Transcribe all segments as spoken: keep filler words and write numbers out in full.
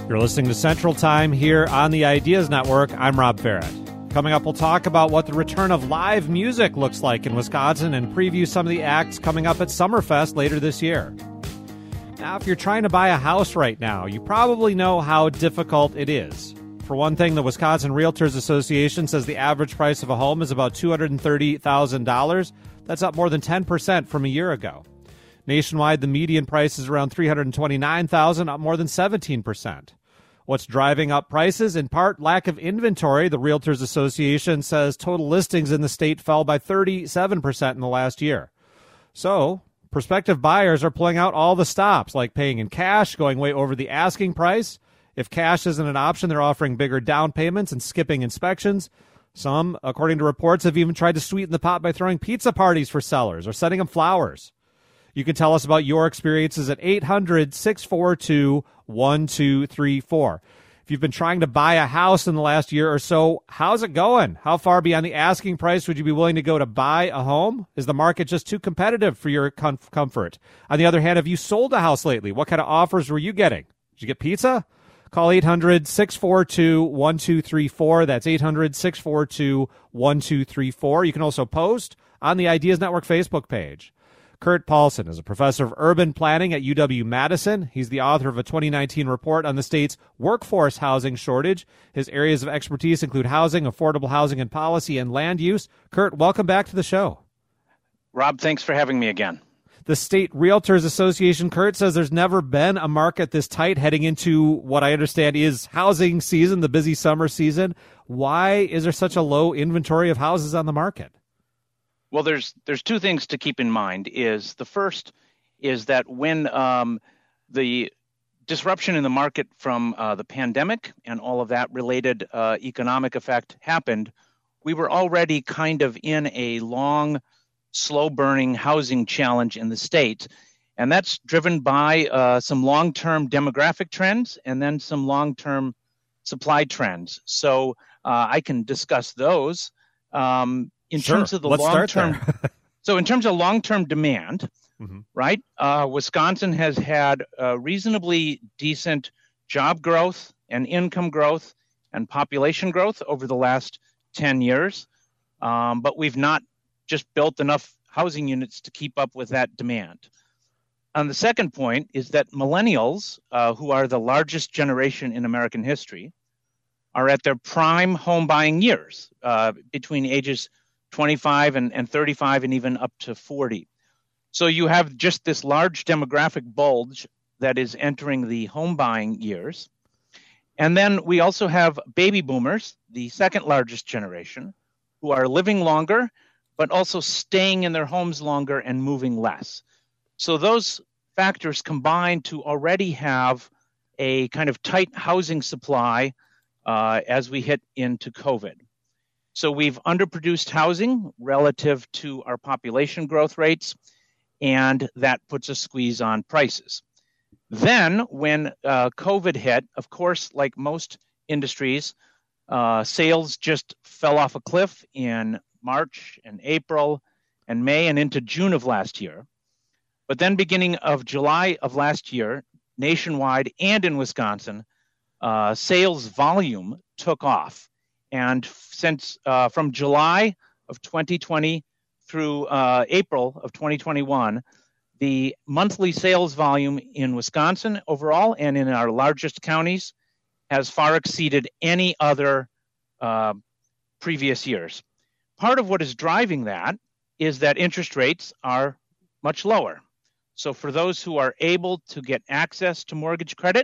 You're listening to Central Time here on the Ideas Network. I'm Rob Farrett. Coming up, we'll talk about what the return of live music looks like in Wisconsin and preview some of the acts coming up at Summerfest later this year. Now, if you're trying to buy a house right now, you probably know how difficult it is. For one thing, the Wisconsin Realtors Association says the average price of a home is about two hundred thirty thousand dollars. That's up more than ten percent from a year ago. Nationwide, the median price is around three hundred twenty-nine thousand dollars, up more than seventeen percent. What's driving up prices? In part, lack of inventory. The Realtors Association says total listings in the state fell by thirty-seven percent in the last year. So, prospective buyers are pulling out all the stops, like paying in cash, going way over the asking price. If cash isn't an option, they're offering bigger down payments and skipping inspections. Some, according to reports, have even tried to sweeten the pot by throwing pizza parties for sellers or sending them flowers. You can tell us about your experiences at eight hundred, six four two, one two three four. If you've been trying to buy a house in the last year or so, how's it going? How far beyond the asking price would you be willing to go to buy a home? Is the market just too competitive for your com- comfort? On the other hand, have you sold a house lately? What kind of offers were you getting? Did you get pizza? Call eight hundred, six four two, one two three four. That's eight hundred, six four two, one two three four. You can also post on the Ideas Network Facebook page. Kurt Paulson is a professor of urban planning at U W-Madison. He's the author of a twenty nineteen report on the state's workforce housing shortage. His areas of expertise include housing, affordable housing and policy, and land use. Kurt, welcome back to the show. Rob, thanks for having me again. The State Realtors Association, Kurt, says there's never been a market this tight heading into what I understand is housing season, the busy summer season. Why is there such a low inventory of houses on the market? Well, there's there's two things to keep in mind. Is the first is that when um, the disruption in the market from uh, the pandemic and all of that related uh, economic effect happened, we were already kind of in a long, slow-burning housing challenge in the state. And that's driven by uh, some long-term demographic trends and then some long-term supply trends. So uh, I can discuss those. Um, In sure. terms of the Let's long-term, so in terms of long-term demand, mm-hmm. right? Uh, Wisconsin has had uh, reasonably decent job growth and income growth and population growth over the last ten years, um, but we've not just built enough housing units to keep up with that demand. And the second point is that millennials, uh, who are the largest generation in American history, are at their prime home buying years, uh, between ages twenty-five and, and thirty-five and even up to forty. So you have just this large demographic bulge that is entering the home buying years. And then we also have baby boomers, the second largest generation, who are living longer, but also staying in their homes longer and moving less. So those factors combine to already have a kind of tight housing supply uh, as we hit into COVID. So we've underproduced housing relative to our population growth rates, and that puts a squeeze on prices. Then when uh, COVID hit, of course, like most industries, uh, sales just fell off a cliff in March and April and May and into June of last year. But then beginning of July of last year, nationwide and in Wisconsin, uh, sales volume took off. And since uh, from July of twenty twenty through uh, April of twenty twenty-one, the monthly sales volume in Wisconsin overall and in our largest counties has far exceeded any other uh, previous years. Part of what is driving that is that interest rates are much lower. So for those who are able to get access to mortgage credit,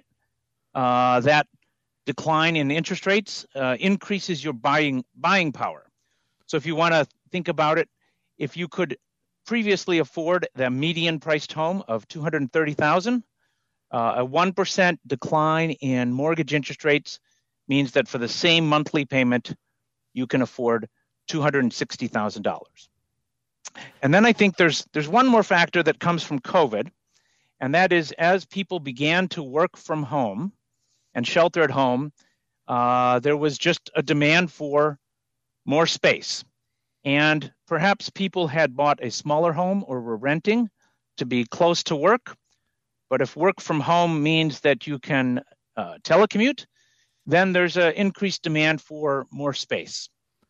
uh, that decline in interest rates uh, increases your buying buying power. So if you want to think about it, if you could previously afford the median priced home of two hundred thirty thousand dollars, uh, a one percent decline in mortgage interest rates means that for the same monthly payment, you can afford two hundred sixty thousand dollars. And then I think there's there's one more factor that comes from COVID, and that is as people began to work from home and shelter at home, uh, there was just a demand for more space. And perhaps people had bought a smaller home or were renting to be close to work. But if work from home means that you can uh, telecommute, then there's an increased demand for more space.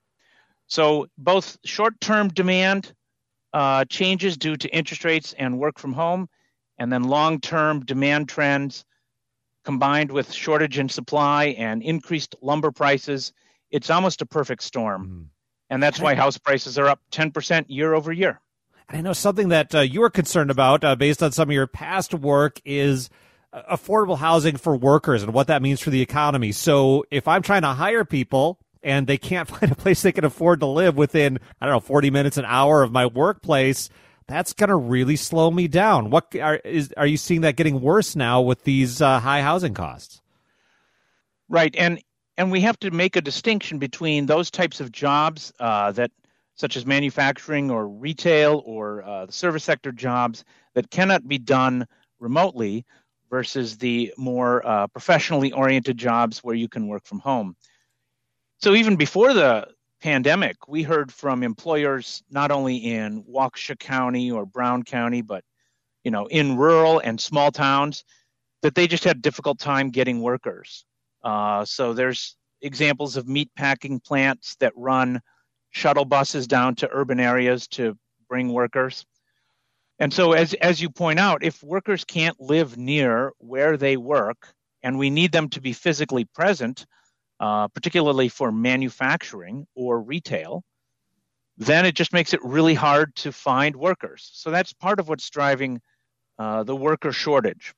So both short-term demand uh, changes due to interest rates and work from home, and then long-term demand trends combined with shortage in supply and increased lumber prices, it's almost a perfect storm. Mm-hmm. And that's why house prices are up ten percent year over year. I know something that uh, you are concerned about uh, based on some of your past work is affordable housing for workers and what that means for the economy. So if I'm trying to hire people and they can't find a place they can afford to live within, I don't know, forty minutes, an hour of my workplace, that's going to really slow me down. What are, is, are you seeing that getting worse now with these uh, high housing costs? Right. And and we have to make a distinction between those types of jobs uh, that, such as manufacturing or retail or uh, the service sector jobs that cannot be done remotely versus the more uh, professionally oriented jobs where you can work from home. So even before the pandemic, we heard from employers not only in Waukesha County or Brown County, but you know, in rural and small towns, that they just had a difficult time getting workers. Uh, so there's examples of meat packing plants that run shuttle buses down to urban areas to bring workers. And so as as you point out, if workers can't live near where they work, and we need them to be physically present, uh, particularly for manufacturing or retail, then it just makes it really hard to find workers. So that's part of what's driving uh, the worker shortage.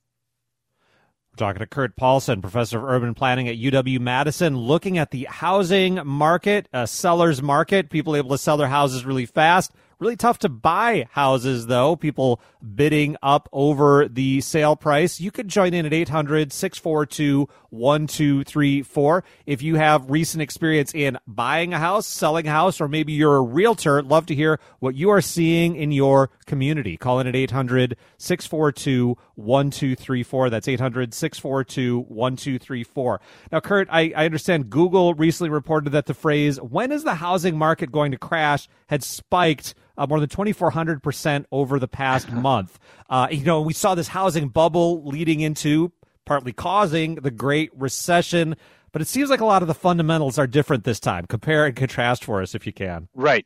We're talking to Kurt Paulson, professor of urban planning at U W-Madison, looking at the housing market, a seller's market, people able to sell their houses really fast. Really tough to buy houses, though, people bidding up over the sale price. You could join in at eight hundred, six four two, one two three four. If you have recent experience in buying a house, selling a house, or maybe you're a realtor, love to hear what you are seeing in your community. Call in at eight hundred, six four two, one two three four. That's eight hundred, six four two, one two three four. Now, Kurt, I, I understand Google recently reported that the phrase, when is the housing market going to crash, had spiked Uh, more than twenty-four hundred percent over the past month. Uh, you know, we saw this housing bubble leading into, partly causing, the Great Recession. But it seems like a lot of the fundamentals are different this time. Compare and contrast for us if you can. Right.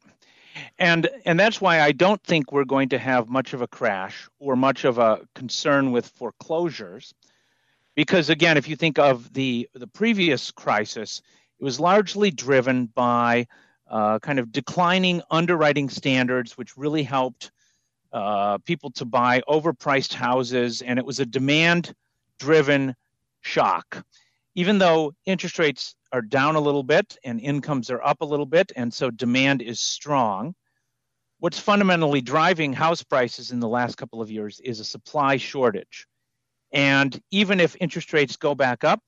And and that's why I don't think we're going to have much of a crash or much of a concern with foreclosures. Because, again, if you think of the, the previous crisis, it was largely driven by Uh, kind of declining underwriting standards, which really helped uh, people to buy overpriced houses, and it was a demand-driven shock. Even though interest rates are down a little bit and incomes are up a little bit, and so demand is strong, what's fundamentally driving house prices in the last couple of years is a supply shortage. And even if interest rates go back up,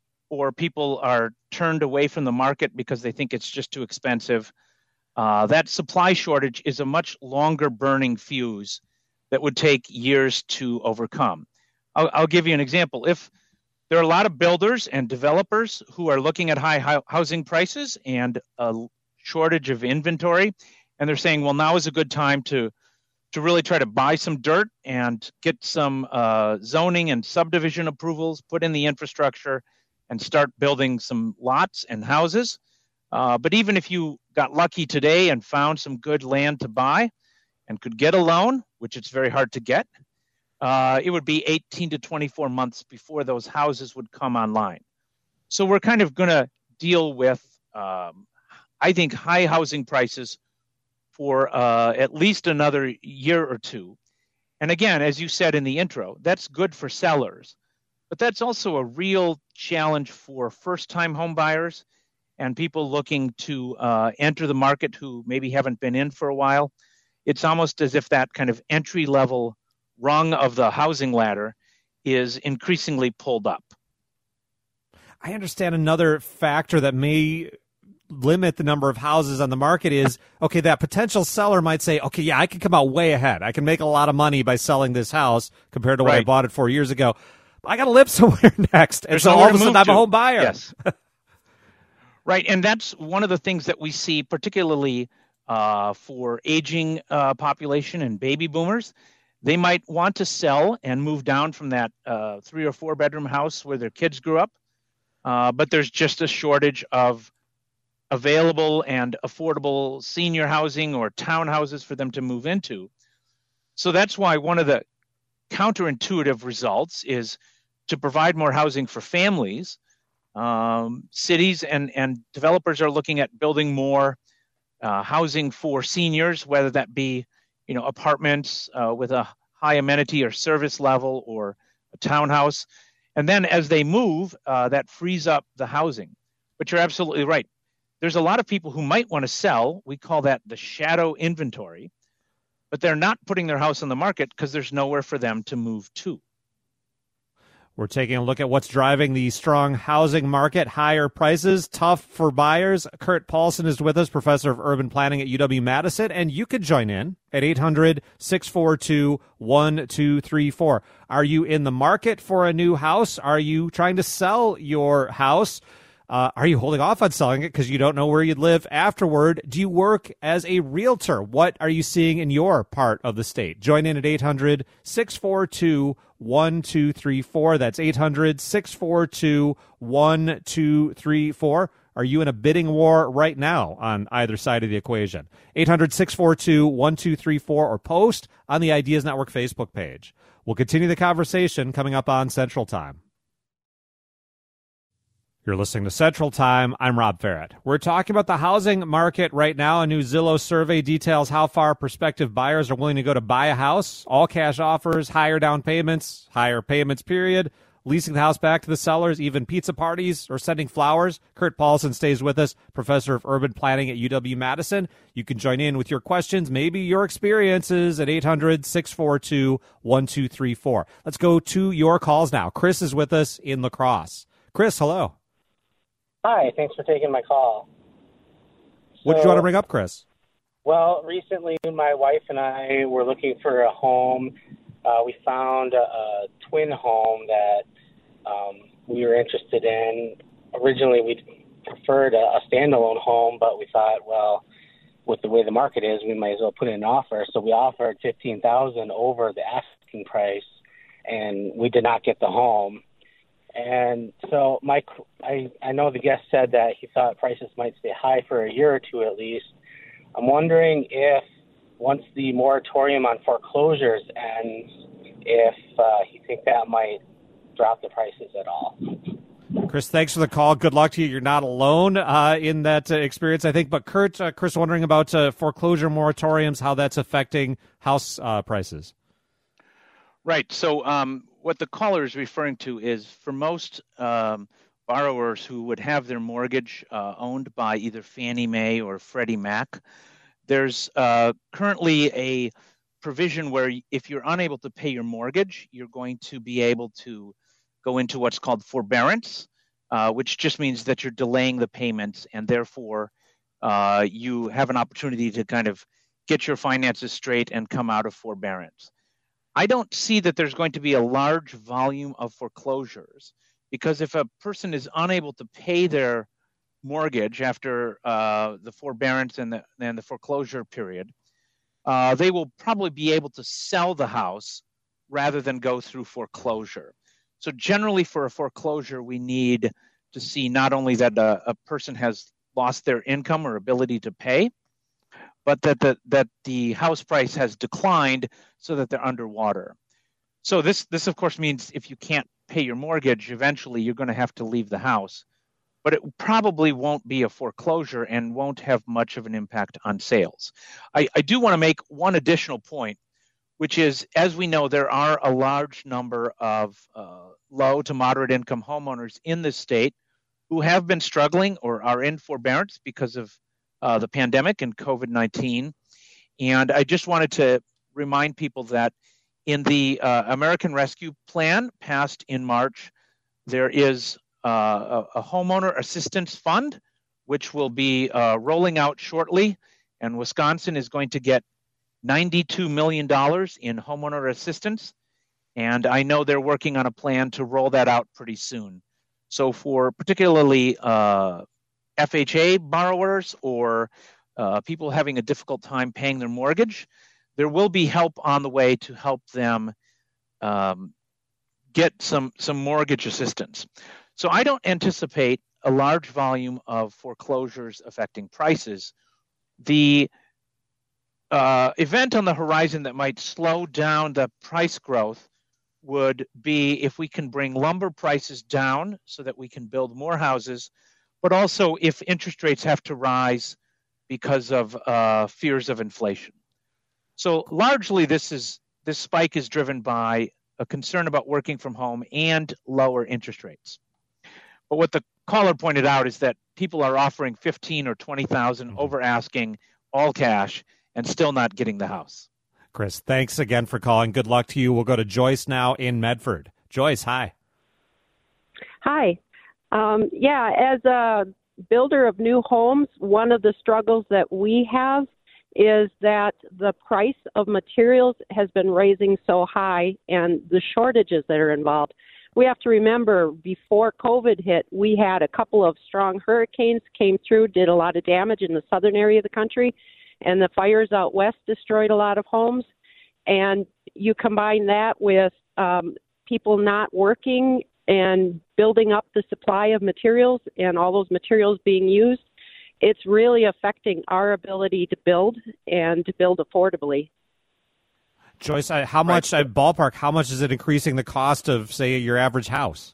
or people are turned away from the market because they think it's just too expensive, uh, that supply shortage is a much longer burning fuse that would take years to overcome. I'll, I'll give you an example. If there are a lot of builders and developers who are looking at high, high housing prices and a shortage of inventory, and they're saying, well, now is a good time to to really try to buy some dirt and get some uh, zoning and subdivision approvals, put in the infrastructure, and start building some lots and houses. Uh, but even if you got lucky today and found some good land to buy and could get a loan, which it's very hard to get, uh, it would be eighteen to twenty-four months before those houses would come online. So we're kind of going to deal with, um, I think, high housing prices for uh, at least another year or two. And again, as you said in the intro, that's good for sellers. But that's also a real challenge for first-time home buyers and people looking to uh, enter the market who maybe haven't been in for a while. It's almost as if that kind of entry-level rung of the housing ladder is increasingly pulled up. I understand another factor that may limit the number of houses on the market is, okay, that potential seller might say, okay, yeah, I can come out way ahead. I can make a lot of money by selling this house compared to when right. I bought it four years ago. I got to live somewhere next. And There's so all of a sudden I'm a home buyer. Yes. Right. And that's one of the things that we see, particularly uh, for aging uh, population and baby boomers, They might want to sell and move down from that uh, three or four bedroom house where their kids grew up, uh, but there's just a shortage of available and affordable senior housing or townhouses for them to move into. So that's why one of the counterintuitive results is to provide more housing for families. Um, cities and, and developers are looking at building more uh, housing for seniors, whether that be, you know, apartments uh, with a high amenity or service level or a townhouse. And then as they move, uh, that frees up the housing. But you're absolutely right. There's a lot of people who might want to sell. We call that the shadow inventory, but they're not putting their house on the market because there's nowhere for them to move to. We're taking a look at what's driving the strong housing market, higher prices, tough for buyers. Kurt Paulson is with us, professor of urban planning at U W-Madison, and you could join in at eight hundred, six four two, one two three four. Are you in the market for a new house? Are you trying to sell your house? Uh, are you holding off on selling it because you don't know where you'd live afterward? Do you work as a realtor? What are you seeing in your part of the state? Join in at eight hundred, six four two, one two three four. That's eight hundred, six four two, one two three four. Are you in a bidding war right now on either side of the equation? eight hundred, six four two, one two three four or post on the Ideas Network Facebook page. We'll continue the conversation coming up on Central Time. You're listening to Central Time. I'm Rob Ferret. We're talking about the housing market right now. A new Zillow survey details how far prospective buyers are willing to go to buy a house. All cash offers, higher down payments, higher payments period, leasing the house back to the sellers, even pizza parties or sending flowers. Kurt Paulson stays with us, professor of urban planning at U W-Madison. You can join in with your questions, maybe your experiences at eight hundred, six four two, one two three four. Let's go to your calls now. Chris is with us in La Crosse. Chris, hello. Hi, thanks for taking my call. What did you want to bring up, Chris? Well, recently my wife and I were looking for a home. Uh, we found a, a twin home that um, we were interested in. Originally, we preferred a, a standalone home, but we thought, well, with the way the market is, we might as well put in an offer. So we offered fifteen thousand dollars over the asking price, and we did not get the home. And so my, I, I know the guest said that he thought prices might stay high for a year or two at least. I'm wondering if once the moratorium on foreclosures ends, if uh, you think that might drop the prices at all. Chris, thanks for the call. Good luck to you. You're not alone uh, in that uh, experience, I think. But Kurt, uh, Chris, wondering about uh, foreclosure moratoriums, how that's affecting house uh, prices. Right. So um, what the caller is referring to is for most um, borrowers who would have their mortgage uh, owned by either Fannie Mae or Freddie Mac, there's uh, currently a provision where if you're unable to pay your mortgage, you're going to be able to go into what's called forbearance, uh, which just means that you're delaying the payments and therefore uh, you have an opportunity to kind of get your finances straight and come out of forbearance. I don't see that there's going to be a large volume of foreclosures because if a person is unable to pay their mortgage after uh, the forbearance and the, and the foreclosure period, uh, they will probably be able to sell the house rather than go through foreclosure. So generally for a foreclosure, we need to see not only that a, a person has lost their income or ability to pay, but that the, that the house price has declined so that they're underwater. So this, this of course, means if you can't pay your mortgage, eventually you're going to have to leave the house. But it probably won't be a foreclosure and won't have much of an impact on sales. I, I do want to make one additional point, which is, as we know, there are a large number of uh, low to moderate income homeowners in this state who have been struggling or are in forbearance because of uh, the pandemic and COVID nineteen. And I just wanted to remind people that in the uh, American Rescue Plan passed in March, there is uh, a, a homeowner assistance fund, which will be uh, rolling out shortly. And Wisconsin is going to get ninety-two million dollars in homeowner assistance. And I know they're working on a plan to roll that out pretty soon. So for particularly uh, F H A borrowers or uh, people having a difficult time paying their mortgage, there will be help on the way to help them um, get some, some mortgage assistance. So I don't anticipate a large volume of foreclosures affecting prices. The uh, event on the horizon that might slow down the price growth would be if we can bring lumber prices down so that we can build more houses, but also if interest rates have to rise because of uh, fears of inflation. So largely this is this spike is driven by a concern about working from home and lower interest rates. But what the caller pointed out is that people are offering fifteen or twenty thousand mm-hmm. over asking, all cash, and still not getting the house. Chris, thanks again for calling. Good luck to you. We'll go to Joyce now in Medford. Joyce, hi. Hi. Um, yeah, as a builder of new homes, one of the struggles that we have is that the price of materials has been raising so high and the shortages that are involved. We have to remember before COVID hit, we had a couple of strong hurricanes came through, did a lot of damage in the southern area of the country, and the fires out west destroyed a lot of homes. And you combine that with um, people not working and building up the supply of materials and all those materials being used, it's really affecting our ability to build and to build affordably. Joyce, how much, right. ballpark, how much is it increasing the cost of, say, your average house?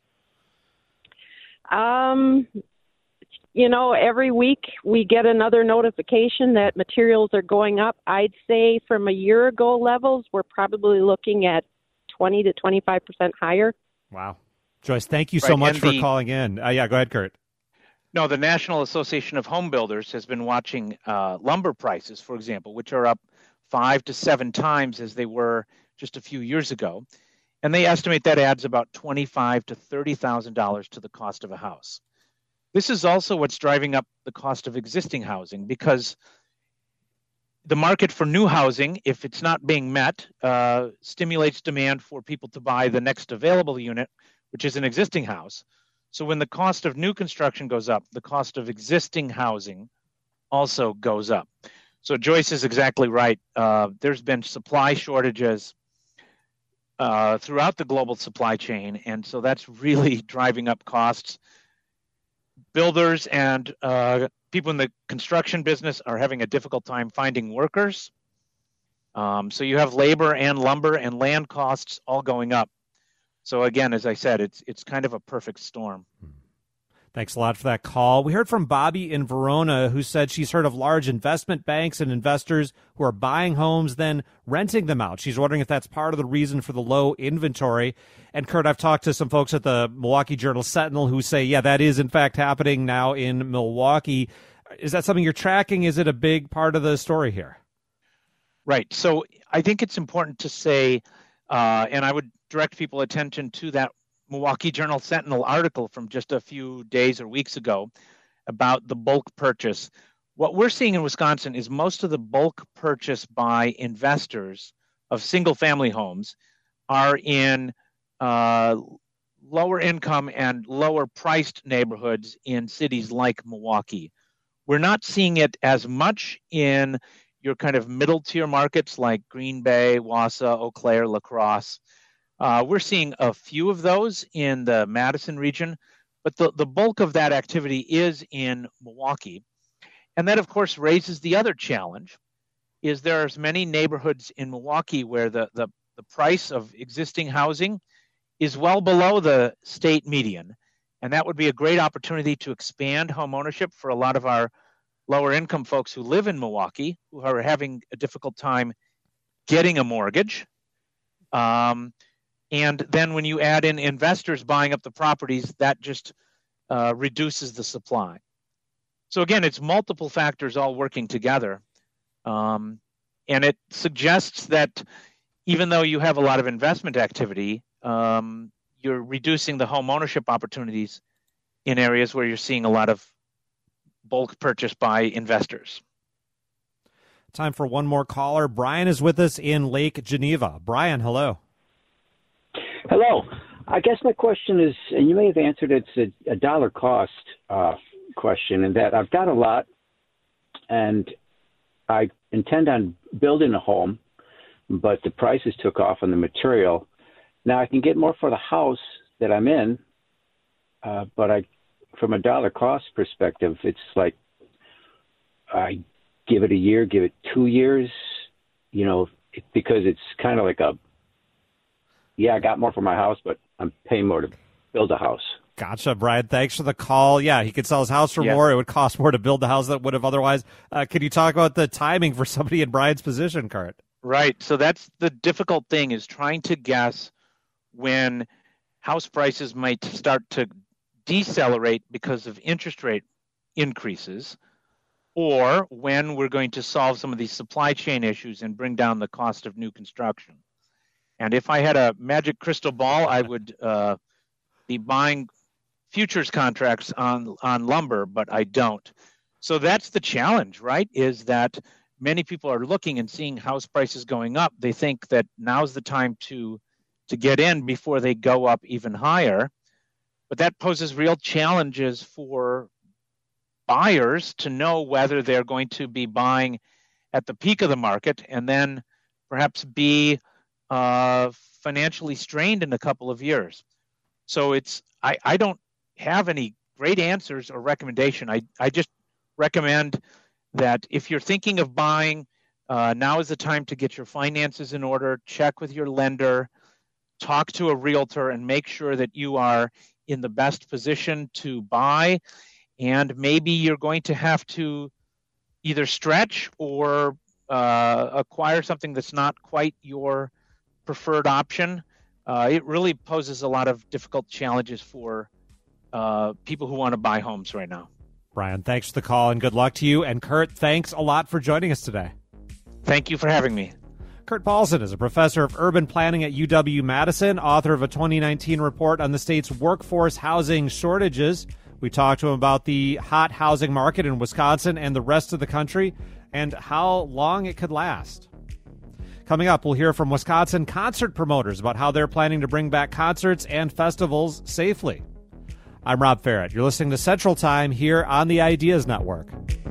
Um, you know, every week we get another notification that materials are going up. I'd say from a year ago levels, we're probably looking at twenty to twenty-five percent higher. Wow. Joyce, thank you so right. much and for the, calling in. Uh, yeah, go ahead, Kurt. No, the National Association of Home Builders has been watching uh, lumber prices, for example, which are up five to seven times as they were just a few years ago. And they estimate that adds about twenty-five thousand to thirty thousand dollars to the cost of a house. This is also what's driving up the cost of existing housing, because the market for new housing, if it's not being met, uh, stimulates demand for people to buy the next available unit, which is an existing house. So when the cost of new construction goes up, the cost of existing housing also goes up. So Joyce is exactly right. Uh, there's been supply shortages uh, throughout the global supply chain, and so that's really driving up costs. Builders and uh, people in the construction business are having a difficult time finding workers. Um, so you have labor and lumber and land costs all going up. So again, as I said, it's it's kind of a perfect storm. Thanks a lot for that call. We heard from Bobby in Verona, who said she's heard of large investment banks and investors who are buying homes, then renting them out. She's wondering if that's part of the reason for the low inventory. And Kurt, I've talked to some folks at the Milwaukee Journal-Sentinel who say, yeah, that is in fact happening now in Milwaukee. Is that something you're tracking? Is it a big part of the story here? Right. So I think it's important to say, uh, and I would direct people's attention to that Milwaukee Journal-Sentinel article from just a few days or weeks ago about the bulk purchase. What we're seeing in Wisconsin is most of the bulk purchase by investors of single-family homes are in uh, lower income and lower priced neighborhoods in cities like Milwaukee. We're not seeing it as much in your kind of middle tier markets like Green Bay, Wausau, Eau Claire, La Crosse. Uh, we're seeing a few of those in the Madison region, but the, the bulk of that activity is in Milwaukee. And that, of course, raises the other challenge, is there's many neighborhoods in Milwaukee where the, the, the price of existing housing is well below the state median. And that would be a great opportunity to expand home ownership for a lot of our lower income folks who live in Milwaukee, who are having a difficult time getting a mortgage. Um, And then when you add in investors buying up the properties, that just uh, reduces the supply. So again, it's multiple factors all working together. Um, and it suggests that even though you have a lot of investment activity, um, you're reducing the home ownership opportunities in areas where you're seeing a lot of bulk purchase by investors. Time for one more caller. Brian is with us in Lake Geneva. Brian, hello. Hello. I guess my question is, and you may have answered it, it's a, a dollar cost uh, question, in that I've got a lot and I intend on building a home, but the prices took off on the material. Now I can get more for the house that I'm in, uh, but I, from a dollar cost perspective, it's like I give it a year, give it two years, you know, because it's kind of like a, yeah, I got more for my house, but I'm paying more to build a house. Gotcha, Brian. Thanks for the call. Yeah, he could sell his house for yeah. more. It would cost more to build the house that would have otherwise. Uh, can you talk about the timing for somebody in Brian's position, Kurt? Right. So that's the difficult thing, is trying to guess when house prices might start to decelerate because of interest rate increases, or when we're going to solve some of these supply chain issues and bring down the cost of new construction. And if I had a magic crystal ball, I would uh, be buying futures contracts on, on lumber, but I don't. So that's the challenge, right? Is that many people are looking and seeing house prices going up. They think that now's the time to, to get in before they go up even higher. But that poses real challenges for buyers to know whether they're going to be buying at the peak of the market and then perhaps be uh, financially strained in a couple of years. So it's I, I don't have any great answers or recommendation. I, I just recommend that if you're thinking of buying, uh, now is the time to get your finances in order, check with your lender, talk to a realtor, and make sure that you are in the best position to buy. And maybe you're going to have to either stretch or uh, acquire something that's not quite your preferred option. Uh, it really poses a lot of difficult challenges for uh, people who want to buy homes right now. Brian, thanks for the call and good luck to you. And Kurt, thanks a lot for joining us today. Thank you for having me. Kurt Paulson is a professor of urban planning at U W-Madison, author of a twenty nineteen report on the state's workforce housing shortages. We talked to him about the hot housing market in Wisconsin and the rest of the country and how long it could last. Coming up, we'll hear from Wisconsin concert promoters about how they're planning to bring back concerts and festivals safely. I'm Rob Ferrett. You're listening to Central Time here on the Ideas Network.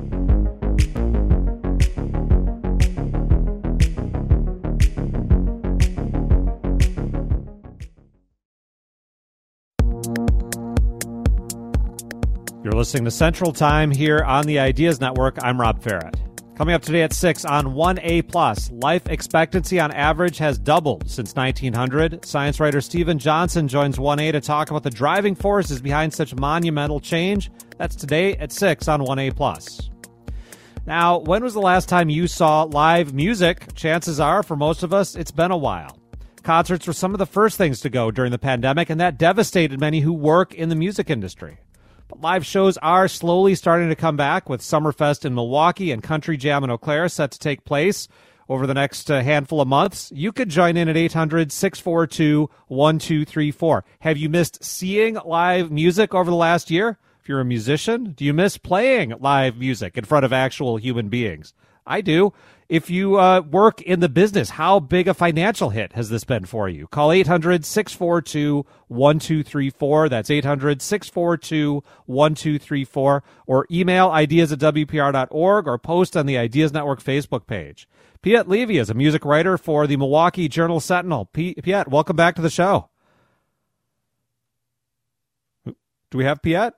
You're listening to Central Time here on the Ideas Network. I'm Rob Ferrett. Coming up today at six on one A plus, life expectancy on average has doubled since nineteen hundred. Science writer Stephen Johnson joins one A to talk about the driving forces behind such monumental change. That's today at six on one A plus. Now, when was the last time you saw live music? Chances are, for most of us, it's been a while. Concerts were some of the first things to go during the pandemic, and that devastated many who work in the music industry. But live shows are slowly starting to come back, with Summerfest in Milwaukee and Country Jam in Eau Claire set to take place over the next uh, handful of months. You could join in at eight hundred, six four two, one two three four. Have you missed seeing live music over the last year? If you're a musician, do you miss playing live music in front of actual human beings? I do. If you uh, work in the business, how big a financial hit has this been for you? Call eight hundred, six four two, one two three four. That's eight hundred, six four two, one two three four. Or email ideas at W P R dot org or post on the Ideas Network Facebook page. Piet Levy is a music writer for the Milwaukee Journal-Sentinel. P- Piet, welcome back to the show. Do we have Piet?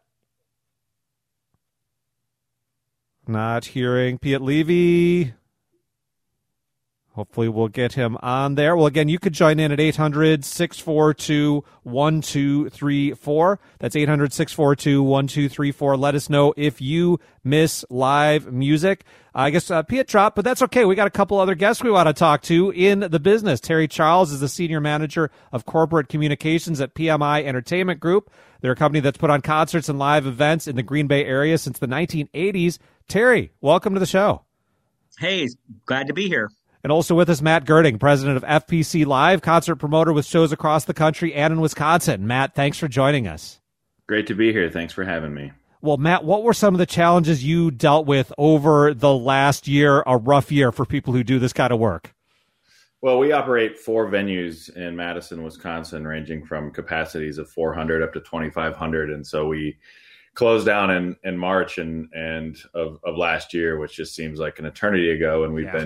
Not hearing Piet Levy. Hopefully we'll get him on there. Well, again, you could join in at eight hundred, six four two, one two three four. That's eight hundred, six four two, one two three four. Let us know if you miss live music. I guess uh, Piet dropped, but that's okay. We got a couple other guests we want to talk to in the business. Terry Charles is the Senior Manager of Corporate Communications at P M I Entertainment Group. They're a company that's put on concerts and live events in the Green Bay area since the nineteen eighties. Terry, welcome to the show. Hey, glad to be here. And also with us, Matt Girding, president of F P C Live, concert promoter with shows across the country and in Wisconsin. Matt, thanks for joining us. Great to be here. Thanks for having me. Well, Matt, what were some of the challenges you dealt with over the last year, a rough year for people who do this kind of work? Well, we operate four venues in Madison, Wisconsin, ranging from capacities of four hundred up to twenty-five hundred. And so we closed down in, in March and, and of, of last year, which just seems like an eternity ago. And we've yeah. been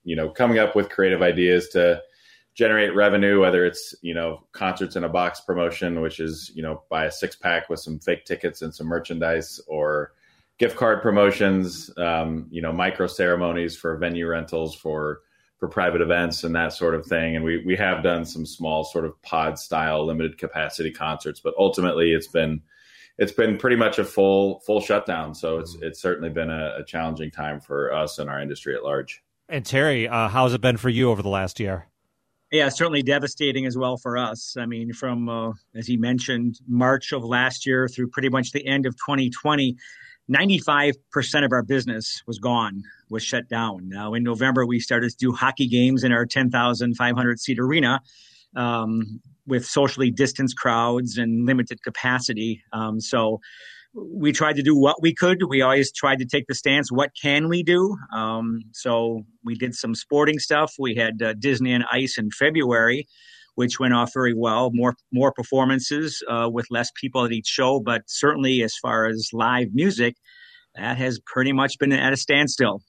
you know, coming up with creative ideas to generate revenue, whether it's, you know, concerts in a box promotion, which is, you know, buy a six pack with some fake tickets and some merchandise, or gift card promotions, um, you know, micro ceremonies for venue rentals for, for private events and that sort of thing. And we, we have done some small sort of pod style limited capacity concerts, but ultimately it's been, it's been pretty much a full, full shutdown. So it's, it's certainly been a, a challenging time for us and our industry at large. And Terry, uh, how's it been for you over the last year? Yeah, certainly devastating as well for us. I mean, from, uh, as he mentioned, March of last year through pretty much the end of twenty twenty, ninety-five percent of our business was gone, was shut down. Now, in November, we started to do hockey games in our ten thousand five hundred seat arena um, with socially distanced crowds and limited capacity. Um, so we tried to do what we could. We always tried to take the stance, what can we do? Um, so we did some sporting stuff. We had uh, Disney and Ice in February, which went off very well. More more performances uh, with less people at each show. But certainly as far as live music, that has pretty much been at a standstill.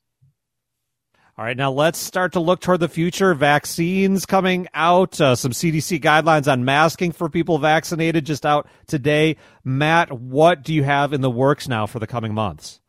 All right, now let's start to look toward the future. Vaccines coming out, uh, some C D C guidelines on masking for people vaccinated just out today. Matt, what do you have in the works now for the coming months?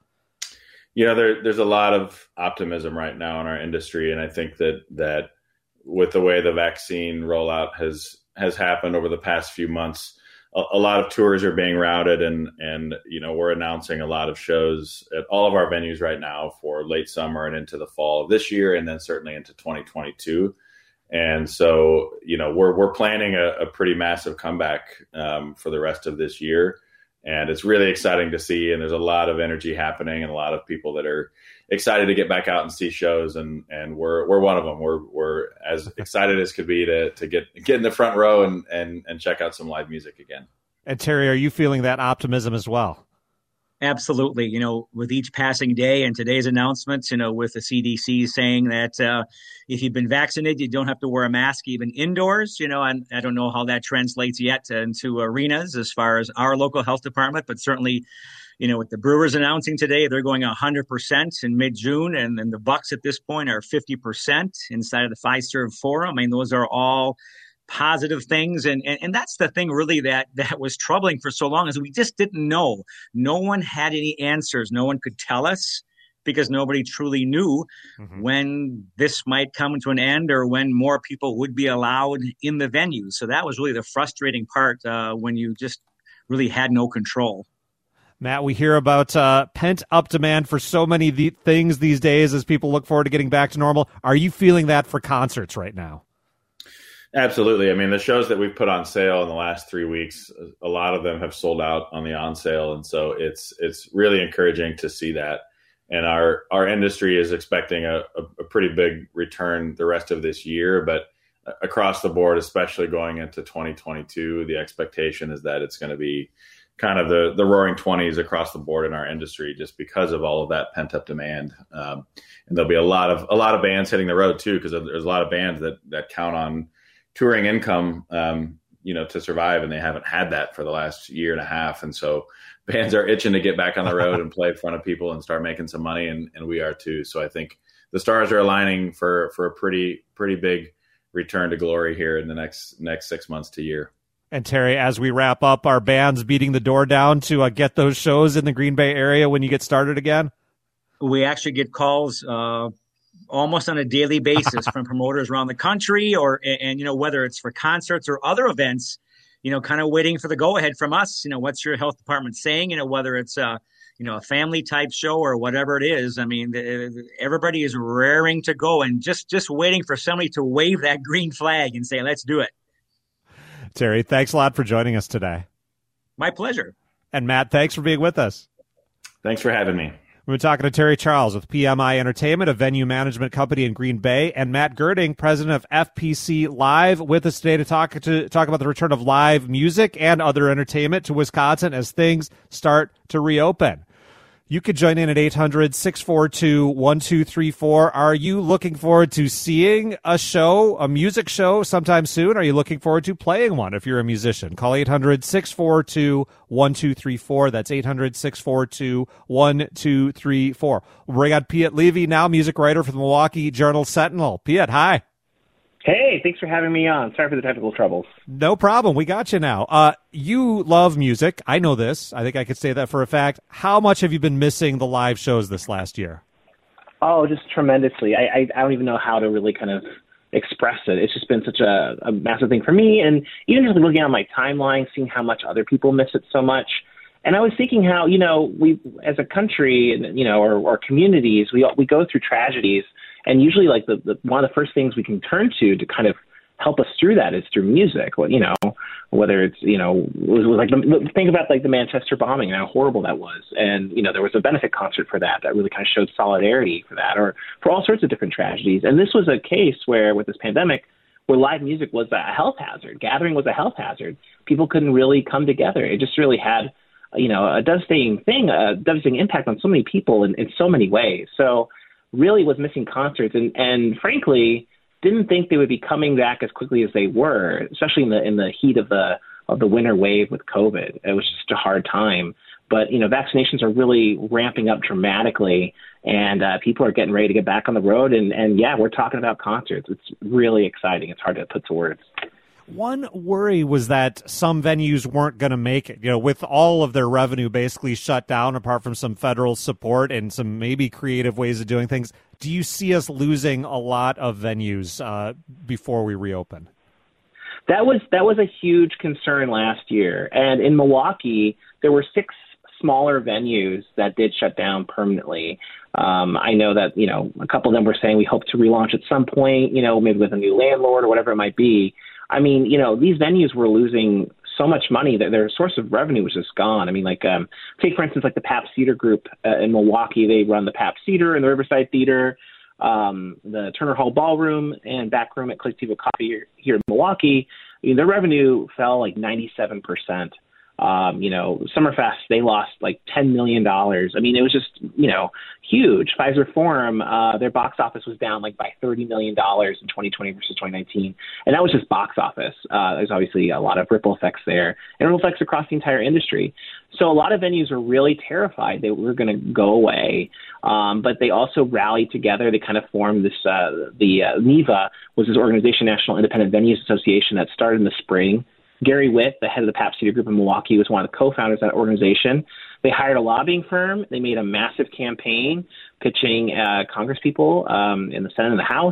You know, there, there's a lot of optimism right now in our industry, and I think that that with the way the vaccine rollout has has happened over the past few months, a, a lot of tours are being routed, and and you know, we're announcing a lot of shows at all of our venues right now for late summer and into the fall of this year, and then certainly into twenty twenty-two. And so, you know, we're we're planning a, a pretty massive comeback um, for the rest of this year, and it's really exciting to see. And there's a lot of energy happening, and a lot of people that are excited to get back out and see shows, and and we're we're one of them. We're we're as excited as could be to to get get in the front row and and and check out some live music again. And Terry, are you feeling that optimism as well? Absolutely. You know, with each passing day and today's announcements, you know, with the C D C saying that uh, if you've been vaccinated, you don't have to wear a mask even indoors. You know, and I don't know how that translates yet into arenas as far as our local health department, but certainly, you know, with the Brewers announcing today, they're going one hundred percent in mid-June, and, and the Bucks at this point are fifty percent inside of the Fiserv Forum. I mean, those are all positive things. And, and, and that's the thing really that, that was troubling for so long, is we just didn't know. No one had any answers. No one could tell us, because nobody truly knew mm-hmm. when this might come to an end or when more people would be allowed in the venue. So that was really the frustrating part uh, when you just really had no control. Matt, we hear about uh, pent-up demand for so many th- things these days as people look forward to getting back to normal. Are you feeling that for concerts right now? Absolutely. I mean, the shows that we've put on sale in the last three weeks, a lot of them have sold out on the on sale. And so it's it's really encouraging to see that. And our, our industry is expecting a, a, a pretty big return the rest of this year. But across the board, especially going into twenty twenty-two, the expectation is that it's going to be kind of the, the roaring twenties across the board in our industry, just because of all of that pent up demand. Um, and there'll be a lot of a lot of bands hitting the road too, because there's a lot of bands that that count on touring income, um, you know, to survive, and they haven't had that for the last year and a half. And so bands are itching to get back on the road and play in front of people and start making some money, and, and we are too. So I think the stars are aligning for for a pretty pretty big return to glory here in the next next six months to year. And Terry, as we wrap up, our band's beating the door down to uh, get those shows in the Green Bay area when you get started again? We actually get calls uh, almost on a daily basis from promoters around the country, or and, and you know, whether it's for concerts or other events, you know, kind of waiting for the go ahead from us. You know, what's your health department saying? You know, whether it's a you know a family type show or whatever it is. I mean, the, everybody is raring to go and just just waiting for somebody to wave that green flag and say, "Let's do it." Terry, thanks a lot for joining us today. My pleasure. And Matt, thanks for being with us. Thanks for having me. We've been talking to Terry Charles with P M I Entertainment, a venue management company in Green Bay, and Matt Girding, president of F P C Live, with us today to talk to talk about the return of live music and other entertainment to Wisconsin as things start to reopen. You could join in at eight hundred, six four two, one two three four. Are you looking forward to seeing a show, a music show sometime soon? Are you looking forward to playing one if you're a musician? Call eight hundred, six four two, one two three four. That's eight hundred, six four two, one two three four. We'll bring on Piet Levy now, music writer for the Milwaukee Journal-Sentinel. Piet, hi. Hey, thanks for having me on. Sorry for the technical troubles. No problem. We got you now. Uh, you love music. I know this. I think I could say that for a fact. How much have you been missing the live shows this last year? Oh, just tremendously. I, I, I don't even know how to really kind of express it. It's just been such a, a massive thing for me. And even just looking at my timeline, seeing how much other people miss it so much. And I was thinking how, you know, we as a country, you know, or, or communities, we we go through tragedies. And usually, like, the, the one of the first things we can turn to to kind of help us through that is through music. Well, you know, whether it's, you know, it was, it was like, the, think about, like, the Manchester bombing and how horrible that was. And, you know, there was a benefit concert for that that really kind of showed solidarity for that, or for all sorts of different tragedies. And this was a case where, with this pandemic, where live music was a health hazard. Gathering was a health hazard. People couldn't really come together. It just really had, you know, a devastating thing, a devastating impact on so many people in, in so many ways. So, really was missing concerts, and, and frankly, didn't think they would be coming back as quickly as they were, especially in the in the heat of the of the winter wave with COVID. It was just a hard time. But, you know, vaccinations are really ramping up dramatically, and uh, people are getting ready to get back on the road. And, and yeah, we're talking about concerts. It's really exciting. It's hard to put to words. One worry was that some venues weren't going to make it, you know, with all of their revenue basically shut down, apart from some federal support and some maybe creative ways of doing things. Do you see us losing a lot of venues uh, before we reopen? That was that was a huge concern last year. And in Milwaukee, there were six smaller venues that did shut down permanently. Um, I know that, you know, a couple of them were saying we hope to relaunch at some point, you know, maybe with a new landlord or whatever it might be. I mean, you know, these venues were losing so much money that their source of revenue was just gone. I mean, like, um, take, for instance, like the Pabst Theater Group uh, in Milwaukee. They run the Pabst Theater and the Riverside Theater, um, the Turner Hall Ballroom and Back Room at Colectivo Coffee here, here in Milwaukee. I mean, their revenue fell like ninety-seven percent. Um, you know, Summerfest, they lost like ten million dollars. I mean, it was just, you know, huge. Pfizer Forum, uh, their box office was down like by thirty million dollars in twenty twenty versus twenty nineteen. And that was just box office. Uh, there's obviously a lot of ripple effects there and ripple effects across the entire industry. So a lot of venues were really terrified they were going to go away. Um, but they also rallied together. They kind of formed this, uh, the uh, NIVA was this organization, National Independent Venues Association, that started in the spring. Gary Witt, the head of the Pabst Theater Group in Milwaukee, was one of the co-founders of that organization. They hired a lobbying firm. They made a massive campaign pitching uh, congresspeople um, in the Senate and the House,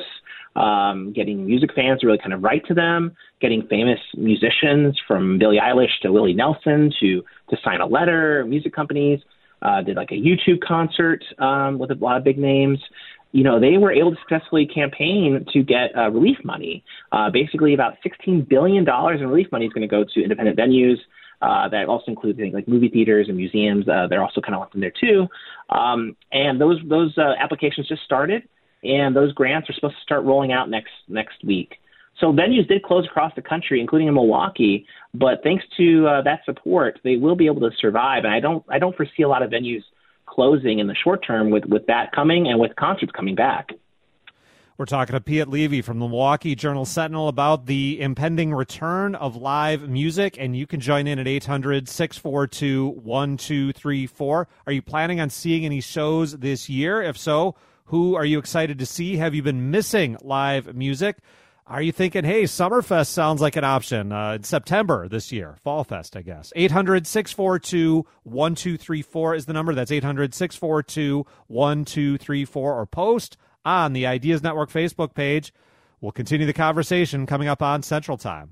um, getting music fans to really kind of write to them, getting famous musicians from Billie Eilish to Willie Nelson to to sign a letter, music companies, uh, did like a YouTube concert um, with a lot of big names. You know, they were able to successfully campaign to get uh, relief money. Uh, basically, about sixteen billion dollars in relief money is going to go to independent venues. Uh, that also includes things like movie theaters and museums. Uh, they're also kind of lumped in there, too. Um, and those those uh, applications just started, and those grants are supposed to start rolling out next next week. So venues did close across the country, including in Milwaukee. But thanks to uh, that support, they will be able to survive. And I don't I don't foresee a lot of venues closing in the short term with, with that coming and with concerts coming back. We're talking to Piet Levy from the Milwaukee Journal-Sentinel about the impending return of live music, and you can join in at eight hundred, six four two, one two three four. Are you planning on seeing any shows this year? If so, who are you excited to see? Have you been missing live music? Are you thinking, hey, Summerfest sounds like an option uh, in September this year? Fall Fest, I guess. eight hundred, six four two, one two three four is the number. That's eight hundred, six four two, one two three four. Or post on the Ideas Network Facebook page. We'll continue the conversation coming up on Central Time.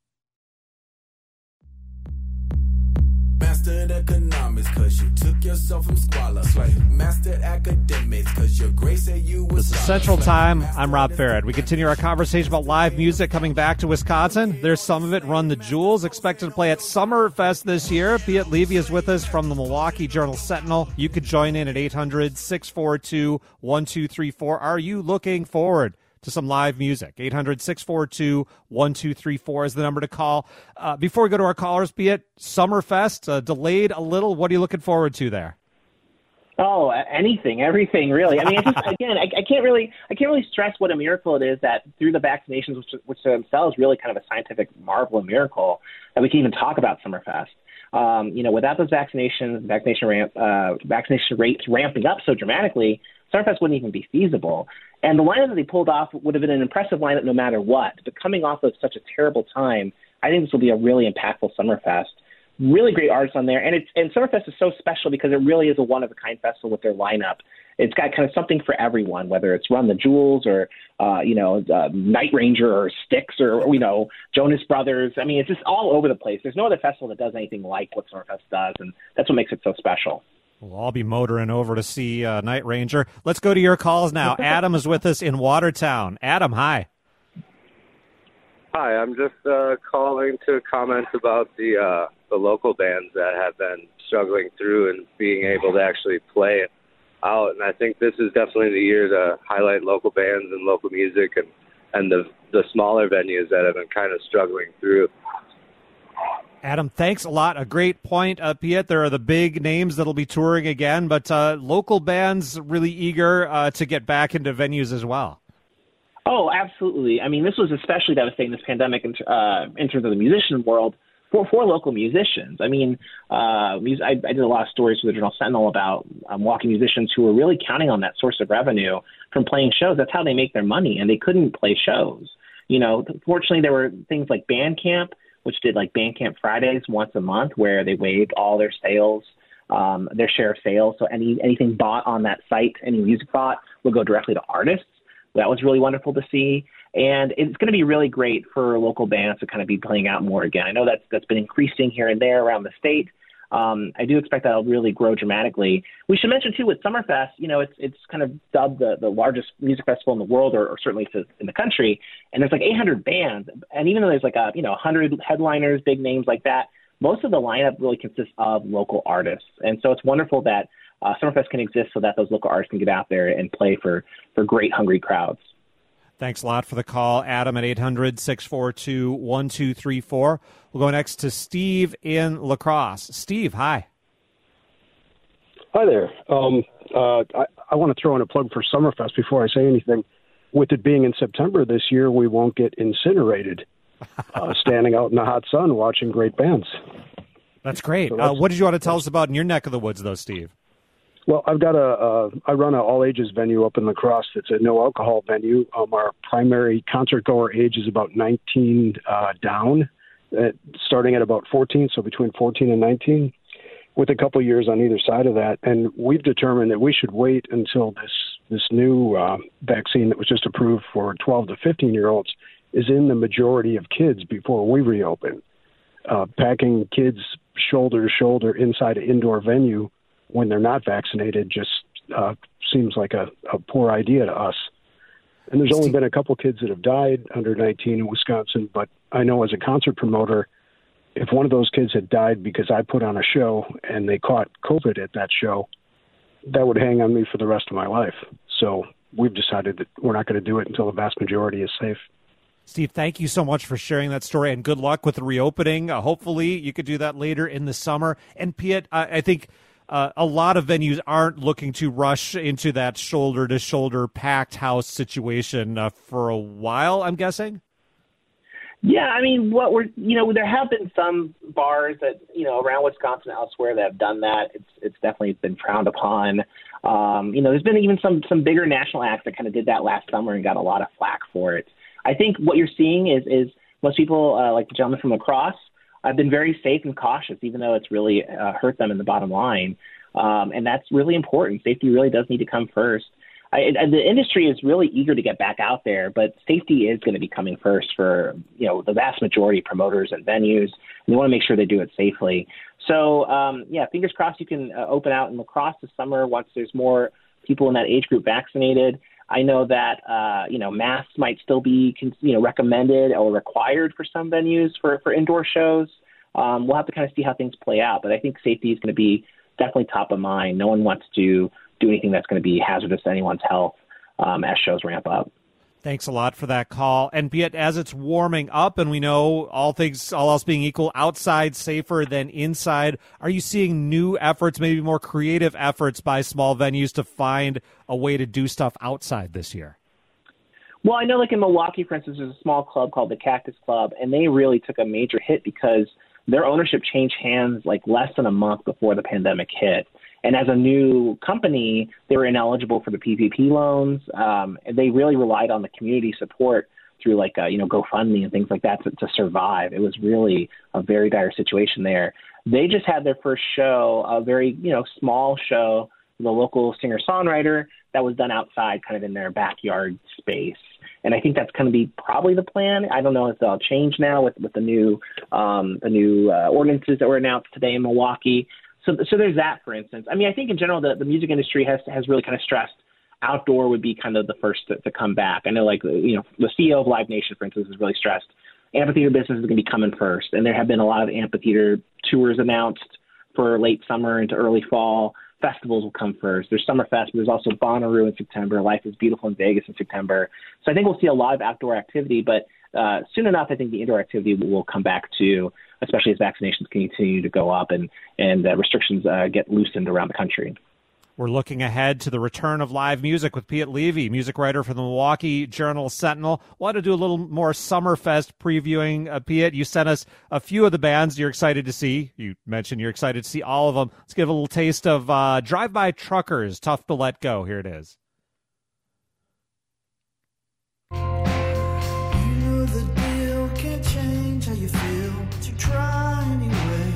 Mastered economics cause you took yourself from squalor. Mastered academics cause your grace said you was. This is Central Time. I'm Rob Farrad. We continue our conversation about live music coming back to Wisconsin. There's some of it. Run the Jewels expected to play at Summerfest this year. Piet Levy is with us from the Milwaukee Journal-Sentinel. You could join in at eight hundred, six four two, one two three four. Are you looking forward to some live music? eight hundred, six four two, one two three four is the number to call. Uh, before we go to our callers, Piet, Summerfest uh, delayed a little. What are you looking forward to there? Oh, anything, everything, really. I mean, it's just, again, I, I can't really, I can't really stress what a miracle it is that through the vaccinations, which, which are themselves really kind of a scientific marvel and miracle, that we can even talk about Summerfest. Um, you know, without those vaccinations, vaccination ramp, uh, vaccination rates ramping up so dramatically, Summerfest wouldn't even be feasible. And the lineup that they pulled off would have been an impressive lineup no matter what. But coming off of such a terrible time, I think this will be a really impactful Summerfest. Really great artists on there, and it's and Summerfest is so special because it really is a one-of-a-kind festival with their lineup. It's got kind of something for everyone, whether it's Run the Jewels or uh, you know uh, Night Ranger or Styx or you know Jonas Brothers. I mean, it's just all over the place. There's no other festival that does anything like what Summerfest does, and that's what makes it so special. We'll all be motoring over to see uh, Night Ranger. Let's go to your calls now. Adam is with us in Watertown. Adam, hi. Hi, I'm just uh, calling to comment about the uh, the local bands that have been struggling through and being able to actually play out. And I think this is definitely the year to highlight local bands and local music and, and the the smaller venues that have been kind of struggling through. Adam, thanks a lot. A great point, uh, Piet. There are the big names that'll be touring again, but uh, local bands really eager uh, to get back into venues as well. Oh, absolutely. I mean, this was especially devastating, this pandemic, in, uh, in terms of the musician world, for, for local musicians. I mean, uh, I, I did a lot of stories for the Journal Sentinel about um, walking musicians who were really counting on that source of revenue from playing shows. That's how they make their money, and they couldn't play shows. You know, fortunately, there were things like Bandcamp, which did like Bandcamp Fridays once a month, where they waived all their sales, um, their share of sales. So any anything bought on that site, any music bought, would go directly to artists. That was really wonderful to see. And it's going to be really great for local bands to kind of be playing out more again. I know that's, that's been increasing here and there around the state. Um, I do expect that will really grow dramatically. We should mention, too, with Summerfest, you know, it's it's kind of dubbed the, the largest music festival in the world, or, or certainly to, in the country. And there's like eight hundred bands. And even though there's like, a, you know, one hundred headliners, big names like that, most of the lineup really consists of local artists. And so it's wonderful that Uh, Summerfest can exist so that those local artists can get out there and play for, for great, hungry crowds. Thanks a lot for the call, Adam, at eight hundred, six four two, one two three four. We'll go next to Steve in La Crosse. Steve, hi. Hi there. Um, uh, I, I want to throw in a plug for Summerfest before I say anything. With it being in September this year, we won't get incinerated uh, standing out in the hot sun watching great bands. That's great. So that's, uh, what did you want to tell us about in your neck of the woods, though, Steve? Well, I've got a, uh, I run an all-ages venue up in La Crosse. It's a no-alcohol venue. Um, our primary concert-goer age is about nineteen uh, down, uh, starting at about fourteen, so between fourteen and nineteen, with a couple years on either side of that. And we've determined that we should wait until this, this new uh, vaccine that was just approved for twelve to fifteen-year-olds is in the majority of kids before we reopen. Uh, packing kids shoulder to shoulder inside an indoor venue when they're not vaccinated just uh, seems like a, a poor idea to us. And there's only been a couple kids that have died under nineteen in Wisconsin, but I know as a concert promoter, if one of those kids had died because I put on a show and they caught COVID at that show, that would hang on me for the rest of my life. So we've decided that we're not going to do it until the vast majority is safe. Steve, thank you so much for sharing that story, and good luck with the reopening. Uh, hopefully you could do that later in the summer. And Piet, I, I think Uh, a lot of venues aren't looking to rush into that shoulder-to-shoulder packed house situation uh, for a while, I'm guessing? Yeah, I mean, what we're, you know, there have been some bars that, you know, around Wisconsin and elsewhere that have done that. It's it's definitely been frowned upon. Um, you know, there's been even some, some bigger national acts that kind of did that last summer and got a lot of flack for it. I think what you're seeing is, is most people, uh, like the gentleman from La Crosse, I've been very safe and cautious, even though it's really uh, hurt them in the bottom line. Um, and that's really important. Safety really does need to come first. I, and the industry is really eager to get back out there, but safety is going to be coming first for, you know, the vast majority of promoters and venues. And they want to make sure they do it safely. So, um, yeah, fingers crossed you can uh, open out in La Crosse this summer once there's more people in that age group vaccinated. I know that, uh, you know, masks might still be, you know, recommended or required for some venues for, for indoor shows. Um, we'll have to kind of see how things play out. But I think safety is going to be definitely top of mind. No one wants to do anything that's going to be hazardous to anyone's health um, as shows ramp up. Thanks a lot for that call. And be it as it's warming up, and we know all things, all else being equal, outside safer than inside, are you seeing new efforts, maybe more creative efforts by small venues to find a way to do stuff outside this year? Well, I know like in Milwaukee, for instance, there's a small club called the Cactus Club, and they really took a major hit because their ownership changed hands like less than a month before the pandemic hit. And as a new company, they were ineligible for the P P P loans. Um, and they really relied on the community support through like, uh, you know, GoFundMe and things like that to, to survive. It was really a very dire situation there. They just had their first show, a very, you know, small show, the local singer-songwriter that was done outside kind of in their backyard space. And I think that's going to be probably the plan. I don't know if they'll change now with, with the new um, the new uh, ordinances that were announced today in Milwaukee. So, so there's that, for instance. I mean, I think in general, the, the music industry has has really kind of stressed outdoor would be kind of the first to, to come back. I know, like, you know, the C E O of Live Nation, for instance, is really stressed. Amphitheater business is going to be coming first. And there have been a lot of amphitheater tours announced for late summer into early fall. Festivals will come first. There's Summerfest, but there's also Bonnaroo in September. Life is Beautiful in Vegas in September. So I think we'll see a lot of outdoor activity, but uh, soon enough, I think the indoor activity will, will come back too, especially as vaccinations continue to go up and, and uh, restrictions uh, get loosened around the country. We're looking ahead to the return of live music with Piet Levy, music writer for the Milwaukee Journal-Sentinel. Want to do a little more Summerfest previewing. Uh, Piet, you sent us a few of the bands you're excited to see. You mentioned you're excited to see all of them. Let's give a little taste of uh, Drive-By Truckers, Tough to Let Go. Here it is. You know the deal can't change how you feel, but you try anyway.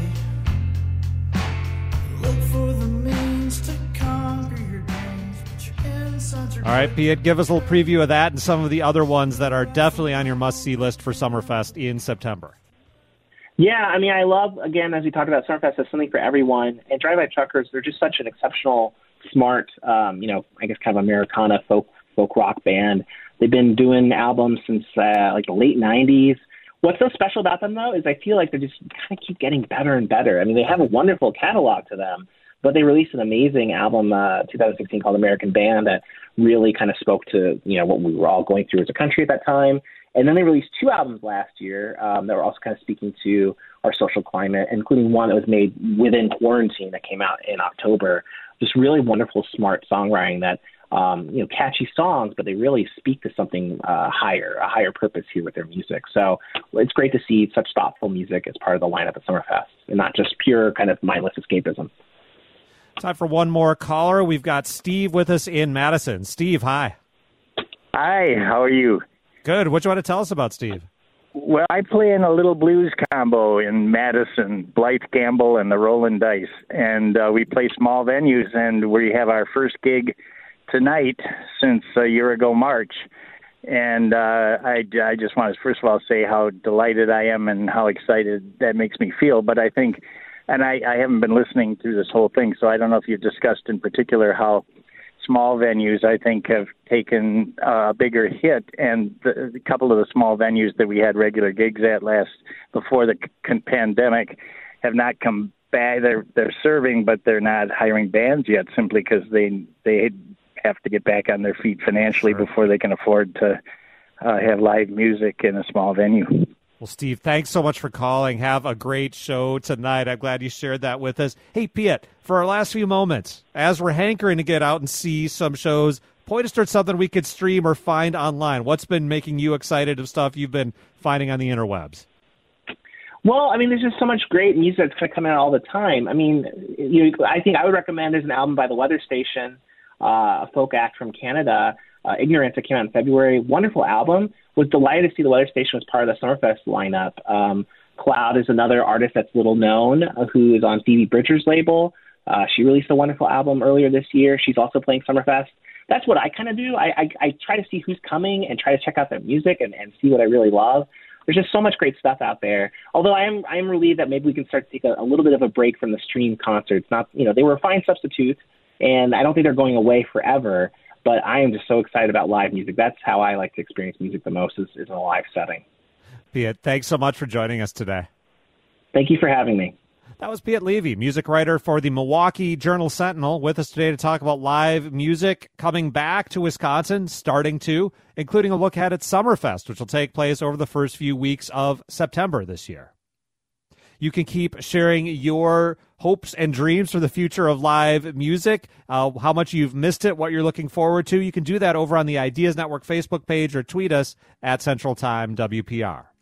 Look for the means to conquer your dreams, but you're inside your... All right, Piet, give us a little preview of that and some of the other ones that are definitely on your must-see list for Summerfest in September. Yeah, I mean, I love, again, as we talked about, Summerfest is something for everyone. And Drive-By Truckers, they're just such an exceptional, smart, um, you know, I guess kind of Americana folk folk rock band. They've been doing albums since uh, like the late nineties. What's so special about them, though, is I feel like they just kind of keep getting better and better. I mean, they have a wonderful catalog to them, but they released an amazing album, uh, twenty sixteen, called American Band, that really kind of spoke to, you know, what we were all going through as a country at that time. And then they released two albums last year um, that were also kind of speaking to our social climate, including one that was made within quarantine that came out in October. Just really wonderful, smart songwriting that, um, you know, catchy songs, but they really speak to something uh, higher, a higher purpose here with their music. So it's great to see such thoughtful music as part of the lineup at Summerfest, and not just pure kind of mindless escapism. Time for one more caller. We've got Steve with us in Madison. Steve, hi. Hi, how are you? Good. What do you want to tell us about, Steve? Well, I play in a little blues combo in Madison, Blythe Campbell and the Rolling Dice. And uh, we play small venues, and we have our first gig tonight since a year ago, March. And uh, I, I just want to, first of all, say how delighted I am and how excited that makes me feel. But I think, and I, I haven't been listening through this whole thing, so I don't know if you've discussed in particular how small venues, I think, have taken a bigger hit, and the, the couple of the small venues that we had regular gigs at last before the c- pandemic have not come back. They're they're serving, but they're not hiring bands yet, simply because they they have to get back on their feet financially sure. before they can afford to uh, have live music in a small venue. Well, Steve, thanks so much for calling. Have a great show tonight. I'm glad you shared that with us. Hey, Piet, for our last few moments, as we're hankering to get out and see some shows, point us towards something we could stream or find online. What's been making you excited of stuff you've been finding on the interwebs? Well, I mean, there's just so much great music that's kind of coming out all the time. I mean, you know, I think I would recommend there's an album by The Weather Station, uh, a folk act from Canada, uh, Ignorance, that came out in February. Wonderful album. Was delighted to see The Weather Station was part of the Summerfest lineup. Um, Cloud is another artist that's little known, uh, who is on Phoebe Bridgers' label. Uh, she released a wonderful album earlier this year. She's also playing Summerfest. That's what I kind of do. I, I, I try to see who's coming and try to check out their music and, and see what I really love. There's just so much great stuff out there. Although I am I am relieved that maybe we can start to take a, a little bit of a break from the stream concerts. Not, you know, they were a fine substitute, and I don't think they're going away forever. But I am just so excited about live music. That's how I like to experience music the most, is, is in a live setting. Piet, thanks so much for joining us today. Thank you for having me. That was Piet Levy, music writer for the Milwaukee Journal-Sentinel, with us today to talk about live music coming back to Wisconsin, starting to, including a look ahead at Summerfest, which will take place over the first few weeks of September this year. You can keep sharing your hopes and dreams for the future of live music, uh, how much you've missed it, what you're looking forward to. You can do that over on the Ideas Network Facebook page or tweet us at Central Time W P R.